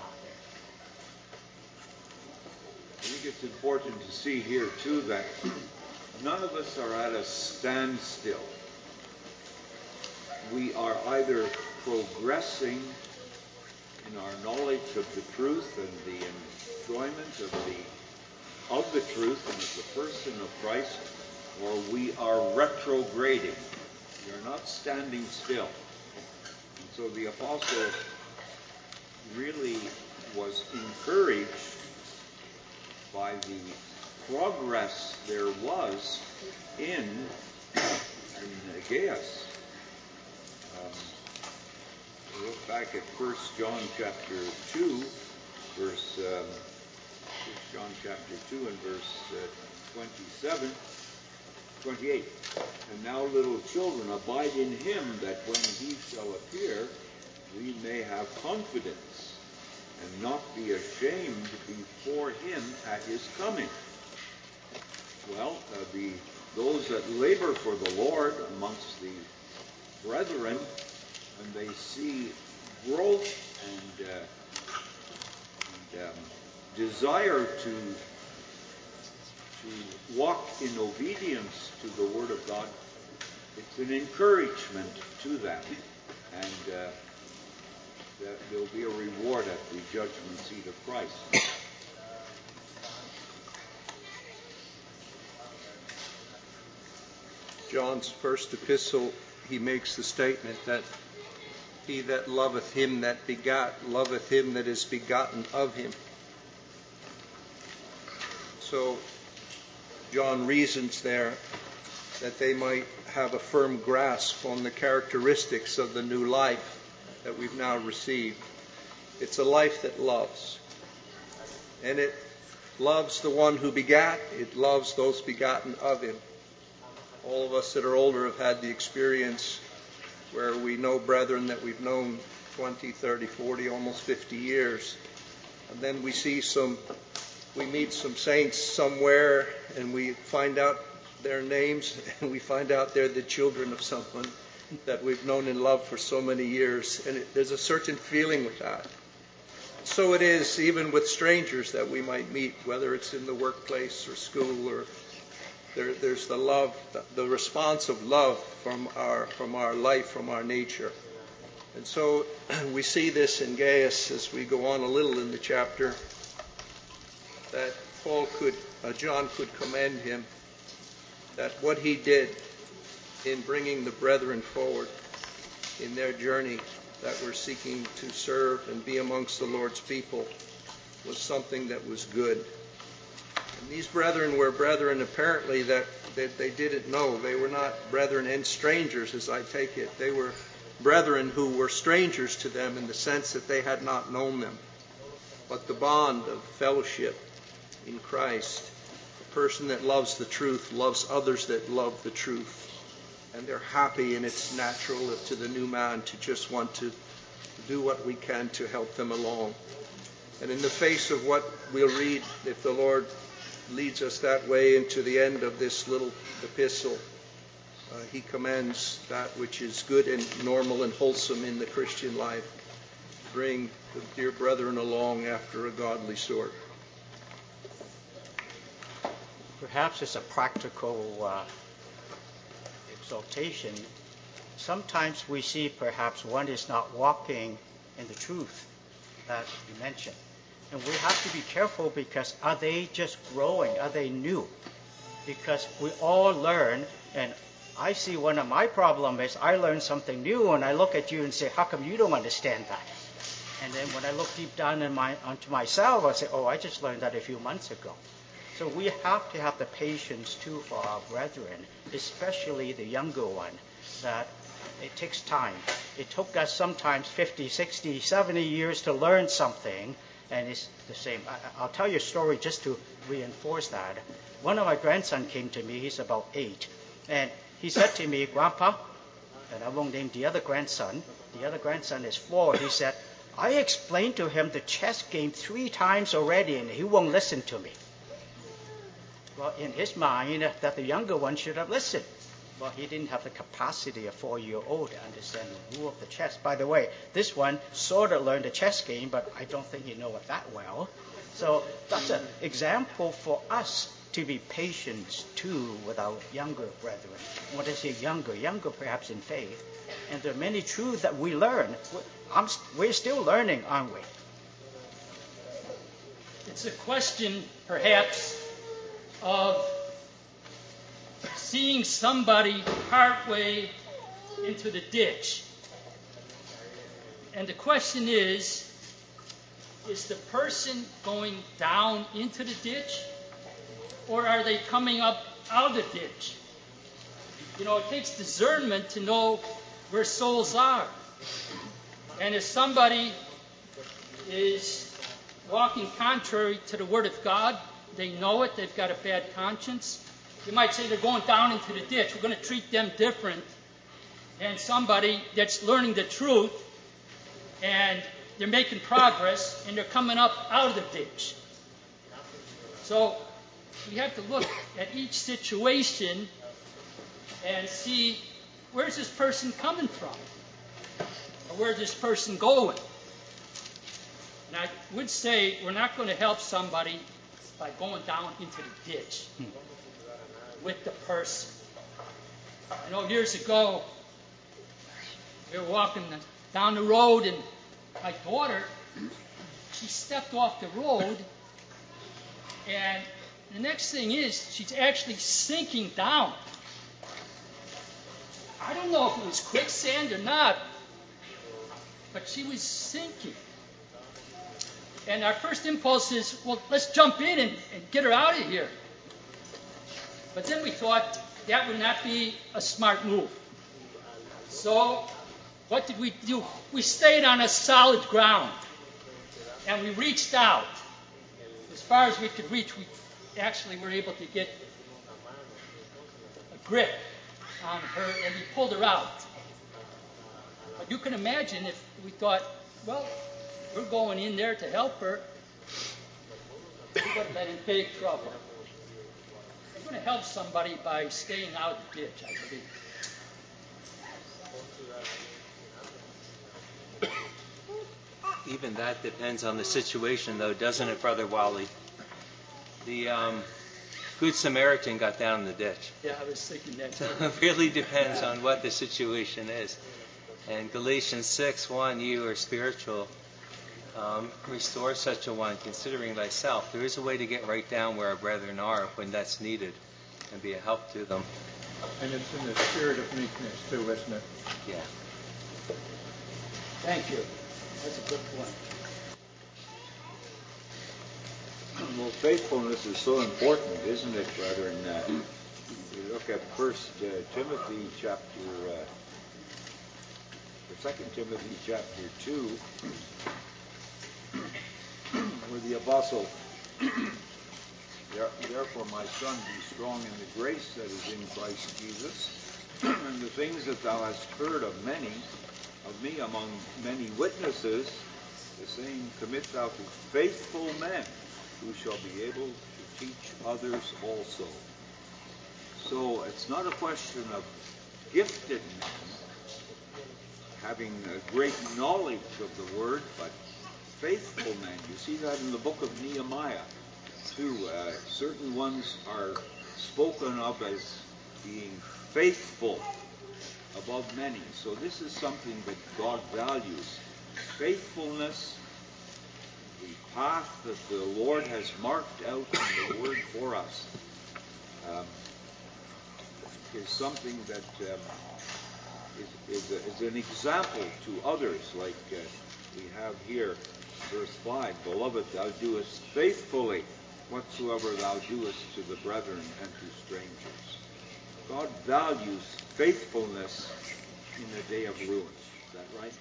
I think it's important to see here, too, that none of us are at a standstill. We are either progressing in our knowledge of the truth and the enjoyment of the truth and of the person of Christ, or we are retrograding. We are not standing still. And so the apostle really was encouraged by the progress there was in Gaius. Look back at 1 John chapter 2, verse 1 John chapter 2 and verse 28. And now, little children, abide in him, that when he shall appear, we may have confidence and not be ashamed before him at his coming. Well, those that labor for the Lord amongst the brethren, when they see growth and desire to walk in obedience to the Word of God, it's an encouragement to them, and that there'll be a reward at the judgment seat of Christ. John's first epistle, he makes the statement that he that loveth him that begat, loveth him that is begotten of him. So John reasons there that they might have a firm grasp on the characteristics of the new life that we've now received. It's a life that loves. And it loves the one who begat. It loves those begotten of him. All of us that are older have had the experience where we know brethren that we've known 20, 30, 40, almost 50 years. And then we meet some saints somewhere and we find out their names and we find out they're the children of someone that we've known and loved for so many years. And there's a certain feeling with that. So it is even with strangers that we might meet, whether it's in the workplace or school, or there's the love, the response of love from our life, from our nature. And so we see this in Gaius as we go on a little in the chapter, that John could commend him, that what he did in bringing the brethren forward in their journey that we're seeking to serve and be amongst the Lord's people was something that was good. And these brethren were brethren apparently that they didn't know. They were not brethren and strangers, as I take it. They were brethren who were strangers to them in the sense that they had not known them. But the bond of fellowship in Christ, a person that loves the truth loves others that love the truth. And they're happy, and it's natural to the new man to just want to do what we can to help them along. And in the face of what we'll read, if the Lord leads us that way into the end of this little epistle, he commends that which is good and normal and wholesome in the Christian life. Bring the dear brethren along after a godly sort. Perhaps it's a practical exaltation. Sometimes we see perhaps one is not walking in the truth that you mentioned. And we have to be careful, because are they just growing? Are they new? Because we all learn, and I see one of my problems is I learn something new and I look at you and say, how come you don't understand that? And then when I look deep down onto myself, I say, oh, I just learned that a few months ago. So we have to have the patience too for our brethren, especially the younger one, that it takes time. It took us sometimes 50, 60, 70 years to learn something, and it's the same. I'll tell you a story just to reinforce that. One of my grandsons came to me, he's about 8, and he said to me, Grandpa, and I won't name the other grandson is 4, he said, I explained to him the chess game 3 times already, and he won't listen to me. Well, in his mind, that the younger one should have listened. Well, he didn't have the capacity of 4-year-old to understand the rule of the chess. By the way, this one sort of learned the chess game, but I don't think he knows it that well. So that's an example for us to be patient too with our younger brethren. When I say younger perhaps in faith. And there are many truths that we learn. We're still learning, aren't we? It's a question, perhaps, of seeing somebody partway into the ditch. And the question is the person going down into the ditch, or are they coming up out of the ditch? You know, it takes discernment to know where souls are. And if somebody is walking contrary to the Word of God, they know it, they've got a bad conscience, you might say they're going down into the ditch. We're going to treat them different than somebody that's learning the truth and they're making progress and they're coming up out of the ditch. So we have to look at each situation and see, where's this person coming from? Or where's this person going? And I would say we're not going to help somebody by going down into the ditch with the person. I know years ago, we were walking down the road, and my daughter, she stepped off the road, and the next thing is she's actually sinking down. I don't know if it was quicksand or not, but she was sinking. And our first impulse is, well, let's jump in and get her out of here. But then we thought that would not be a smart move. So what did we do? We stayed on a solid ground. And we reached out. As far as we could reach, we actually were able to get a grip on her, and we pulled her out. But you can imagine if we thought, well, we're going in there to help her, we would have been in big trouble. We're going to help somebody by staying out of the ditch, I believe. Even that depends on the situation, though, doesn't it, Brother Wally? The Good Samaritan got down in the ditch. Yeah, I was thinking that. So it really depends on what the situation is. And Galatians 6:1, you are spiritual. Restore such a one, considering thyself. There is a way to get right down where our brethren are when that's needed and be a help to them. And it's in the spirit of meekness too, isn't it? Yeah. Thank you. That's a good point. Well, faithfulness is so important, isn't it, brethren? You look at 1 Timothy chapter, or 2 Timothy chapter 2, where the apostle, therefore, my son, be strong in the grace that is in Christ Jesus, and the things that thou hast heard of me among many witnesses, the same commit thou to faithful men, who shall be able to teach others also. So it's not a question of gifted men having a great knowledge of the word, but faithful men. You see that in the book of Nehemiah, too. Certain ones are spoken of as being faithful above many. So this is something that God values. Faithfulness, the path that the Lord has marked out in the Word for us, is something that is an example to others, like we have here, verse 5, Beloved, thou doest faithfully whatsoever thou doest to the brethren and to strangers. God values faithfulness in the day of ruin. Is that right?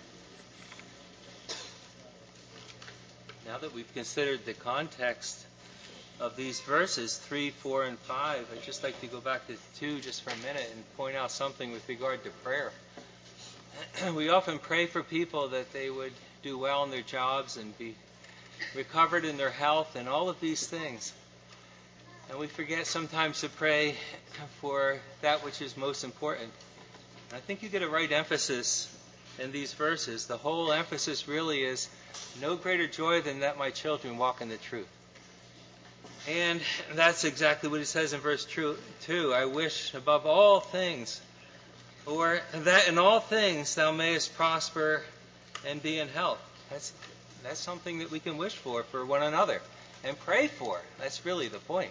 Now that we've considered the context of these verses, 3, 4, and 5, I'd just like to go back to 2 just for a minute and point out something with regard to prayer. We often pray for people that they would do well in their jobs and be recovered in their health and all of these things. And we forget sometimes to pray for that which is most important. And I think you get a right emphasis in these verses. The whole emphasis really is no greater joy than that my children walk in the truth. And that's exactly what it says in verse 2. I wish above all things, or that in all things thou mayest prosper and be in health. That's something that we can wish for one another and pray for. That's really the point.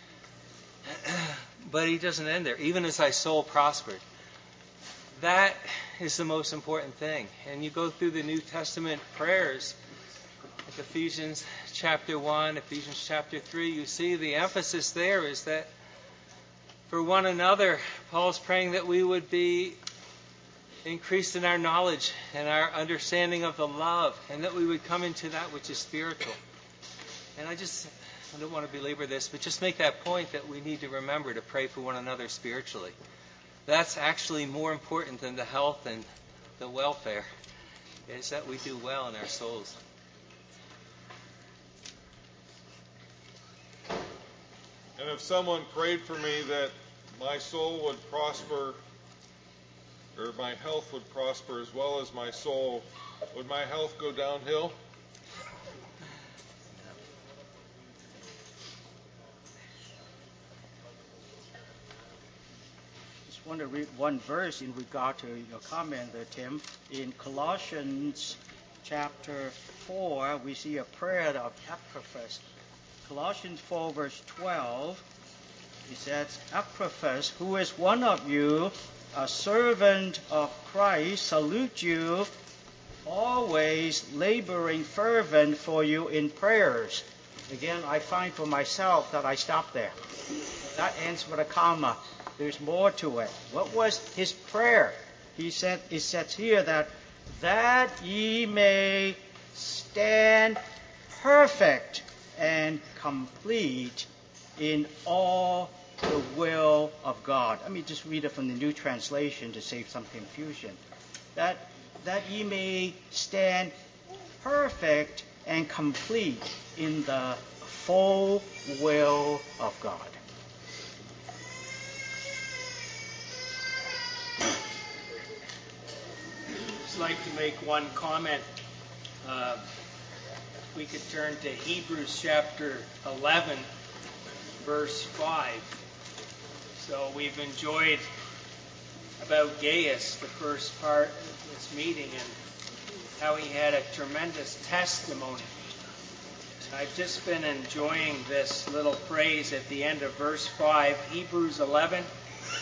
But he doesn't end there. Even as thy soul prospered. That is the most important thing. And you go through the New Testament prayers, like Ephesians chapter 1, Ephesians chapter 3, you see the emphasis there is that for one another, Paul's praying that we would be increased in our knowledge and our understanding of the love, and that we would come into that which is spiritual. And I don't want to belabor this, but just make that point that we need to remember to pray for one another spiritually. That's actually more important than the health and the welfare, is that we do well in our souls. And if someone prayed for me that my soul would prosper, or my health would prosper as well as my soul, would my health go downhill? Just want to read one verse in regard to your comment there, Tim. In Colossians chapter 4, we see a prayer of Epaphras. Colossians 4, verse 12, it says, Epaphras, who is one of you, a servant of Christ, salute you, always laboring fervent for you in prayers. Again, I find for myself that I stop there. That ends with a comma. There's more to it. What was his prayer? It says here that ye may stand perfect and complete in all the will of God. Let me just read it from the New Translation to save some confusion. That ye may stand perfect and complete in the full will of God. I'd just like to make one comment. We could turn to Hebrews chapter 11, verse 5. So we've enjoyed about Gaius, the first part of this meeting, and how he had a tremendous testimony. And I've just been enjoying this little phrase at the end of verse 5, Hebrews 11,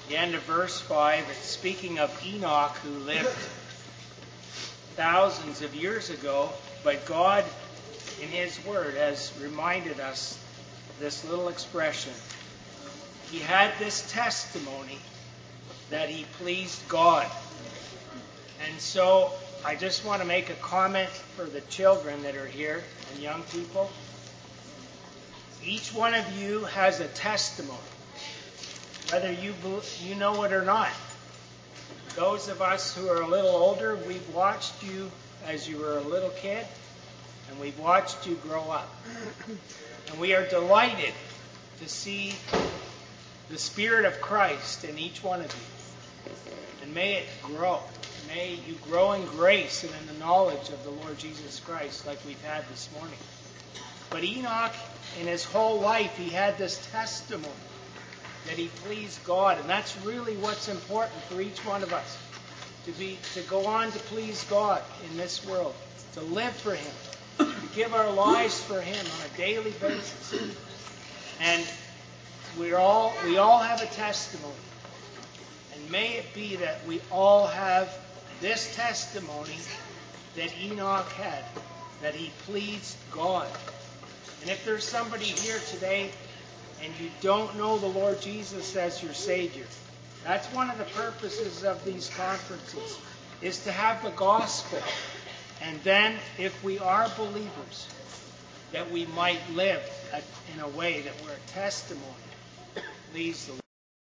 the end of verse 5, it's speaking of Enoch, who lived thousands of years ago, but God, in His Word, has reminded us this little expression. He had this testimony that he pleased God. And so I just want to make a comment for the children that are here and young people. Each one of you has a testimony, whether you know it or not. Those of us who are a little older, we've watched you as you were a little kid, and we've watched you grow up. And we are delighted to see the Spirit of Christ in each one of you. And may it grow. May you grow in grace and in the knowledge of the Lord Jesus Christ like we've had this morning. But Enoch, in his whole life, he had this testimony that he pleased God. And that's really what's important for each one of us. To go on to please God in this world. To live for Him. To give our lives for Him on a daily basis. And we all have a testimony. And may it be that we all have this testimony that Enoch had, that he pleased God. And if there's somebody here today and you don't know the Lord Jesus as your Savior, that's one of the purposes of these conferences, is to have the gospel. And then, if we are believers, that we might live in a way that we're a testimony. Please the Lord.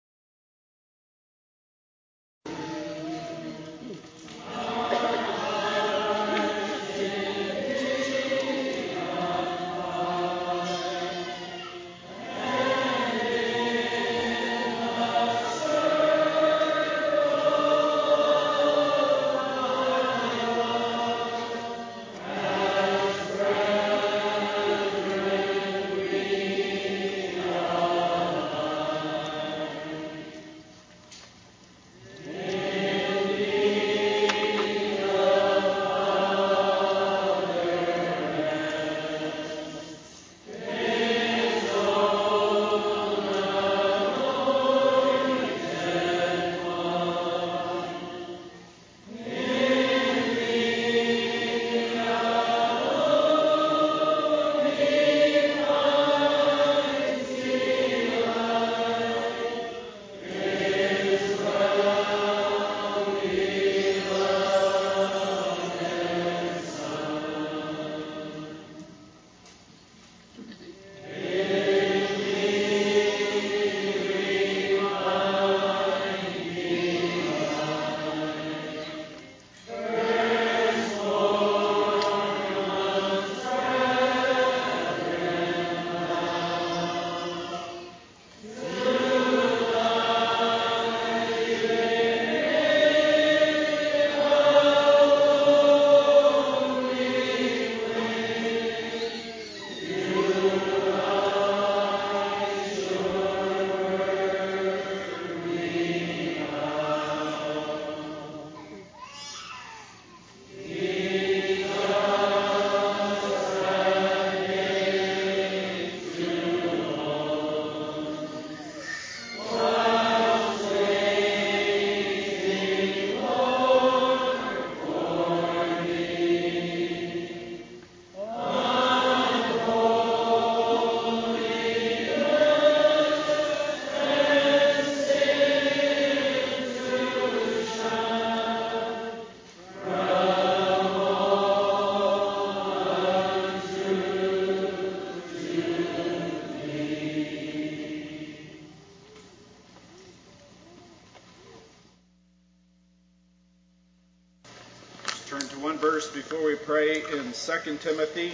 Before we pray in 2 Timothy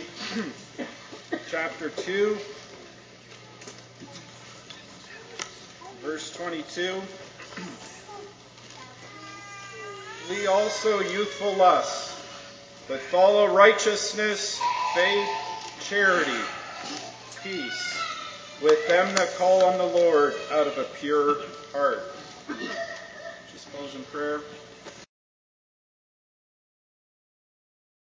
chapter 2, verse 22. Flee also youthful lusts, but follow righteousness, faith, charity, peace, with them that call on the Lord out of a pure heart. Just close in prayer.